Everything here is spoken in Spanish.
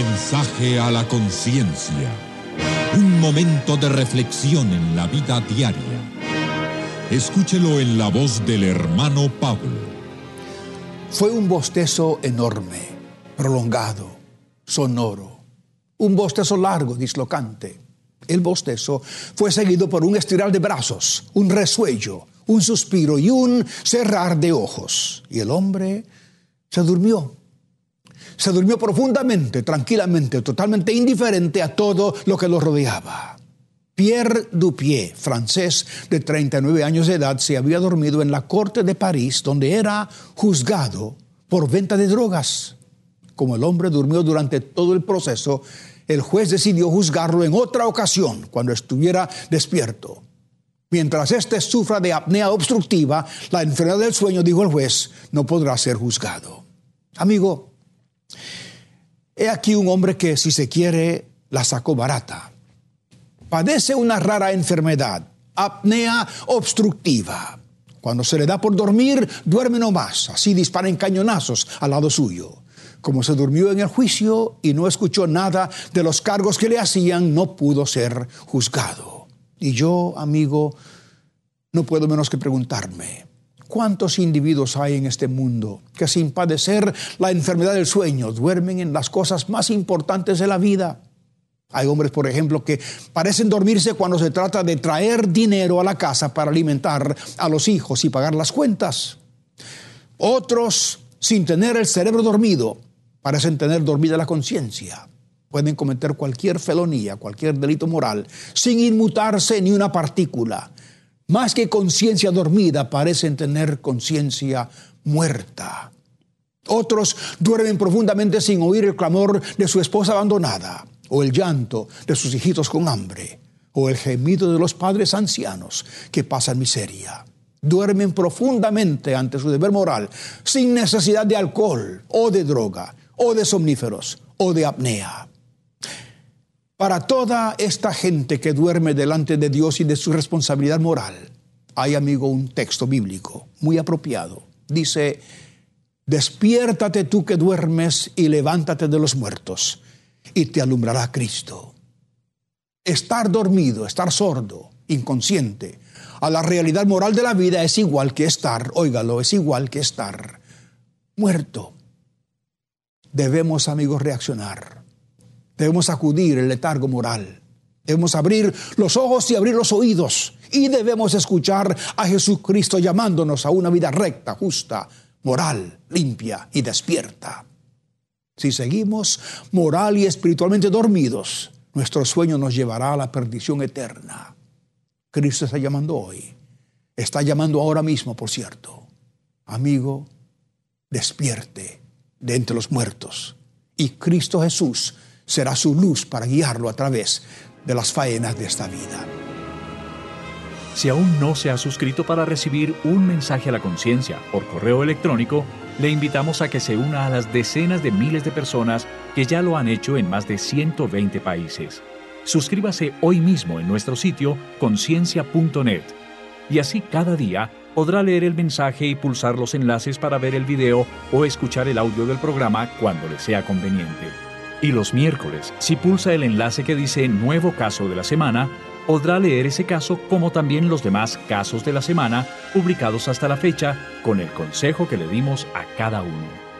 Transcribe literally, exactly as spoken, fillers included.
Mensaje a la conciencia. Un momento de reflexión en la vida diaria. Escúchelo en la voz del hermano Pablo. Fue un bostezo enorme, prolongado, sonoro. Un bostezo largo, dislocante. El bostezo fue seguido por un estirar de brazos, un resuello, un suspiro y un cerrar de ojos. Y el hombre se durmió. Se durmió profundamente, tranquilamente, totalmente indiferente a todo lo que lo rodeaba. Pierre Dupieux, francés de treinta y nueve años de edad, se había dormido en la corte de París, donde era juzgado por venta de drogas. Como el hombre durmió durante todo el proceso, el juez decidió juzgarlo en otra ocasión, cuando estuviera despierto. Mientras éste sufra de apnea obstructiva, la enfermedad del sueño, dijo el juez, no podrá ser juzgado. Amigo, he aquí un hombre que, si se quiere, la sacó barata. Padece una rara enfermedad, apnea obstructiva. Cuando se le da por dormir, duerme no más. Así disparan cañonazos al lado suyo. Como se durmió en el juicio y no escuchó nada de los cargos que le hacían, no pudo ser juzgado. Y yo, amigo, no puedo menos que preguntarme, ¿cuántos individuos hay en este mundo que sin padecer la enfermedad del sueño duermen en las cosas más importantes de la vida? Hay hombres, por ejemplo, que parecen dormirse cuando se trata de traer dinero a la casa para alimentar a los hijos y pagar las cuentas. Otros, sin tener el cerebro dormido, parecen tener dormida la conciencia. Pueden cometer cualquier felonía, cualquier delito moral, sin inmutarse ni una partícula. Más que conciencia dormida, parecen tener conciencia muerta. Otros duermen profundamente sin oír el clamor de su esposa abandonada, o el llanto de sus hijitos con hambre, o el gemido de los padres ancianos que pasan miseria. Duermen profundamente ante su deber moral, sin necesidad de alcohol, o de droga, o de somníferos, o de apnea. Para toda esta gente que duerme delante de Dios y de su responsabilidad moral, hay, amigo, un texto bíblico muy apropiado. Dice, despiértate tú que duermes y levántate de los muertos, y te alumbrará Cristo. Estar dormido, estar sordo, inconsciente a la realidad moral de la vida es igual que estar, óigalo, es igual que estar muerto. Debemos, amigos, reaccionar. Debemos sacudir el letargo moral. Debemos abrir los ojos y abrir los oídos. Y debemos escuchar a Jesucristo llamándonos a una vida recta, justa, moral, limpia y despierta. Si seguimos moral y espiritualmente dormidos, nuestro sueño nos llevará a la perdición eterna. Cristo está llamando hoy. Está llamando ahora mismo, por cierto. Amigo, despierte de entre los muertos. Y Cristo Jesús será su luz para guiarlo a través de las faenas de esta vida. Si aún no se ha suscrito para recibir un mensaje a la conciencia por correo electrónico, le invitamos a que se una a las decenas de miles de personas que ya lo han hecho en más de ciento veinte países. Suscríbase hoy mismo en nuestro sitio conciencia punto net y así cada día podrá leer el mensaje y pulsar los enlaces para ver el video o escuchar el audio del programa cuando le sea conveniente. Y los miércoles, si pulsa el enlace que dice Nuevo Caso de la Semana, podrá leer ese caso como también los demás casos de la semana publicados hasta la fecha con el consejo que le dimos a cada uno.